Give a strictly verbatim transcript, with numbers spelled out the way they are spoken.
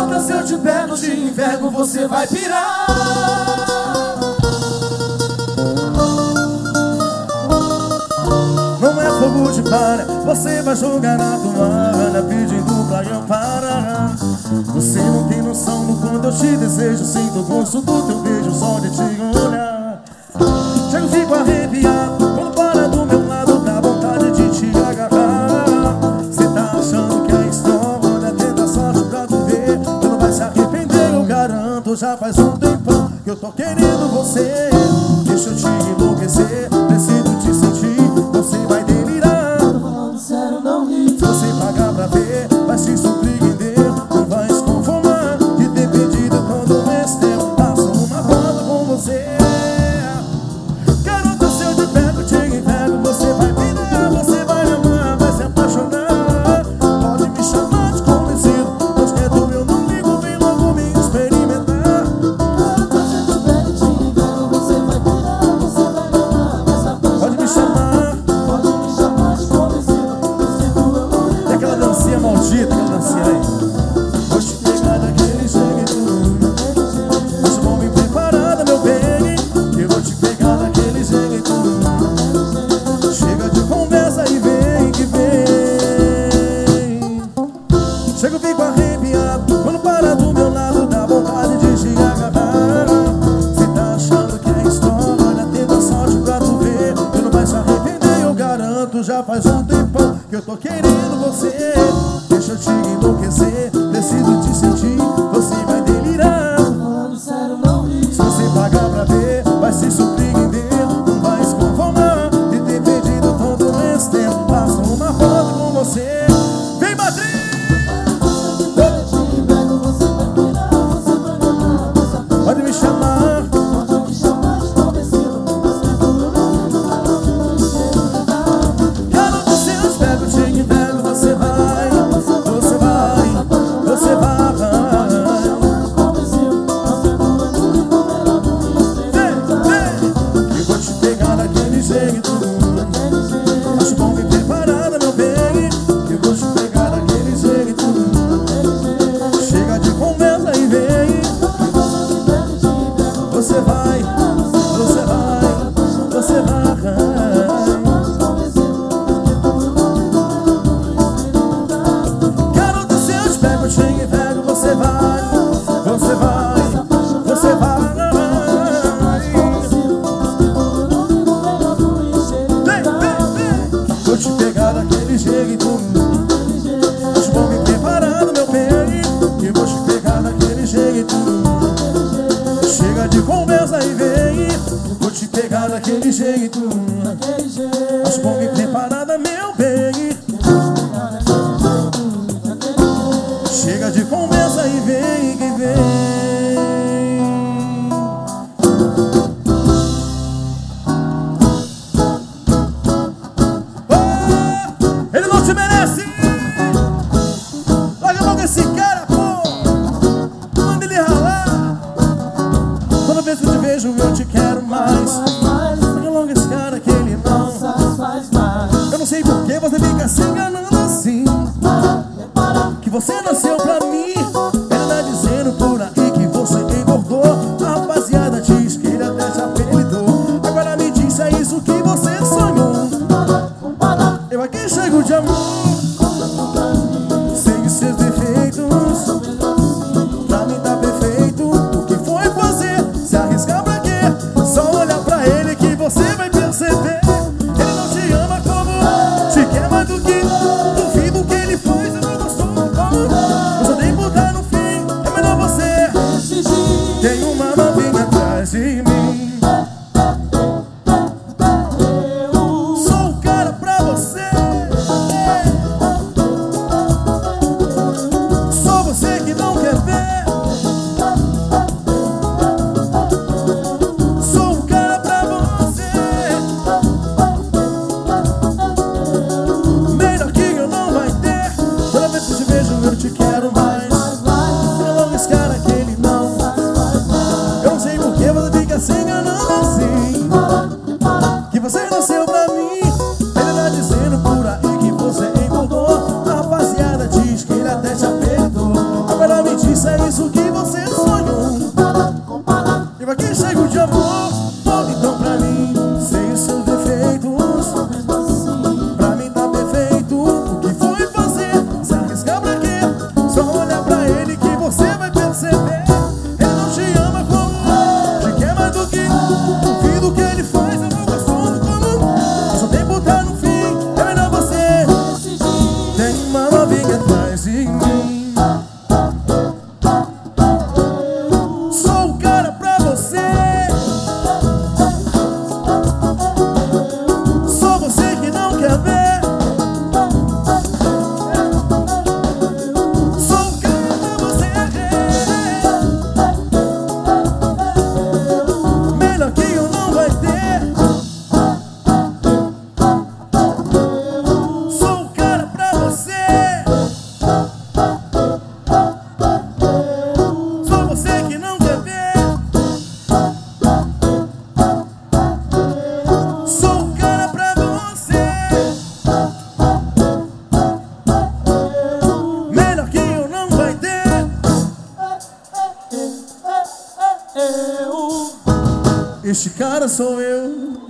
Garota, se eu te pego, te envergo, você vai pirar. Não é fogo de palha, você vai jogar na toalha pedindo pra eu parar. Você não tem noção do quanto eu te desejo. Sinto o gosto do teu beijo só de te olhar. Chego, fico arrepiado quando para do meu lado, dá vontade de te agarrar. Cê tá achando que é história, tenta sorte pra tu ver. Tu não vai se arrepender, eu garanto. Já faz um tempão que eu tô querendo você. Deixa eu te enlouquecer, preciso te sentir. Você vai delirar. Tô falando sério, não ri. Se você pagar pra ver, vai se surpreender. Não vai se conformar de ter perdido todo esse tempo. Passo uma foto com você. Garota, se eu te pego, te envergo, você vai pirar. Você vai me amar, vai se apaixonar. Pode me chamar de convencido, pois que é tu eu não ligo, vem logo me experimentar. Garota, se eu te pego, te envergo, você vai pirar. Você vai me amar, vai se apaixonar. Pode me chamar. Pode me chamar de convencido, pois que tu eu não ligo. E aquela dancinha maldita, aquela dancinha aí. Vou te pegar daquele jeito. Acho bom me preparada, meu bem, que eu vou te pegar daquele jeito. Chega de conversa e vem que vem. Chego, fico arrepiado quando para do meu lado, dá vontade de te agarrar. Cê tá achando que é história, tenta sorte pra tu ver. Tu não vai se arrepender, eu garanto. Já faz um tempão que eu tô querendo você. Deixa eu te enlouquecer, preciso te sentir. Você vai delirar. Tô falando sério, não ri. Se você pagar pra ver, vai se surpreender. Não vai se conformar de ter perdido todo esse tempo. Faço uma foto com você. Vem, Madrid! Pode me chamar. Pode me chamar de convencido, pois que tu eu não ligo, vai logo me experimentar. Garota, se eu pego, te envergo, você vai. Você vai, você vai. Vem, vem, eu vou te pegar daquele jeito. Acho bom me preparada, meu bem, que eu vou te pegar daquele jeito. Chega de conversa e vem. Você vai, você vai, você vai. Garota, se eu te pego, te envergo, você vai, você vai, você vai. Vem, vem, vem. Vou te pegar daquele jeito. Acho bom me preparado, meu bem, que eu vou te pegar daquele jeito. Chega de conversa e vem. Vou te pegar daquele jeito. Acho bom me preparada, meu bem. Chega de conversa e vem, que vem. Oh, ele não te merece. Larga logo esse cara, pô. Manda ele ralar. Toda vez que eu te vejo eu te quero mais. Larga logo esse cara que ele não. Eu não sei por que você fica se enganando assim. Que você nasceu pra mim. Ele tá dizendo por aí que você engordou. A rapaziada diz que ele até já apelidou. Agora me diz se é isso que você sonhou. Eu aqui chego de amor. Sei os seus defeitos. Pra mim tá perfeito. O que foi fazer? Se arriscar pra quê? Só olhar pra ele que você vai perceber. Ele não te ama como te quer mais do que. Duvido que ele faz, eu não gosto do como. Você tem que botar no fim, é melhor você. Tem uma novinha atrás de mim. Sou o cara pra você. Só você que não quer ver. Sou o cara pra você. Melhor que eu não vai ter. Toda vez que eu te vejo eu te quero mais. Fica logo esse cara que ele não. Eu não sei por que você fica se enganando assim. Que você nasceu pra mim. Ele tá dizendo por aí que você engordou. A rapaziada diz que ele até te apertou. Agora me diz E se é isso que você sonhou, eu aqui chego de amor. Volta então pra mim, sem os seus defeitos. Pra mim tá perfeito. O que foi fazer? Se arriscar pra quê? Só olhar pra ele que você vai perceber. Ele não te ama como te quer mais do que duvido o que ele faz. Eu não gosto do como mas o tempo tá no fim. É melhor você. Tem uma novinha atrás de mim. Sou o cara pra você. Só você que não quer ver. Sou o cara pra você. Melhor que eu não vai ter. Sou o cara pra você. Só você que não quer ver. Sou o cara pra você. Melhor que eu não vai ter. Este cara sou eu.